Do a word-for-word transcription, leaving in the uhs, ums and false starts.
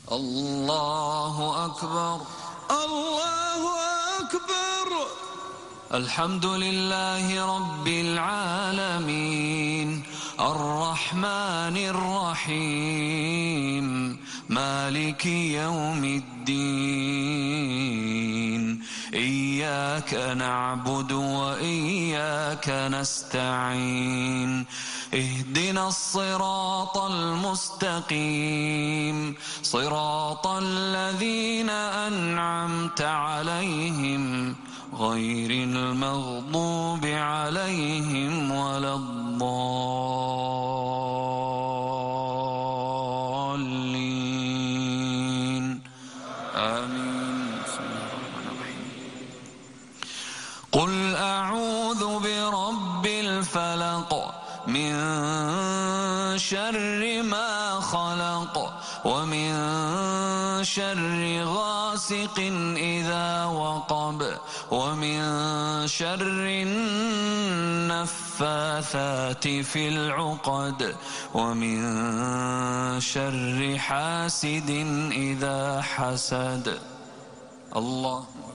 الله أكبر الله أكبر. الحمد لله رب العالمين الرحمن الرحيم مالك يوم الدين إياك نعبد وإياك نستعين اهدنا الصراط المستقيم صراط الذين أنعمت عليهم غير المغضوب عليهم ولا الضالين آمين. بسم الله الرحمن الرحيم. قل أعوذ برب الفلق من شر ما خلق ومن شر غاسق إذا وقب ومن شر النفاثات في العقد ومن شر حاسد إذا حسد. الله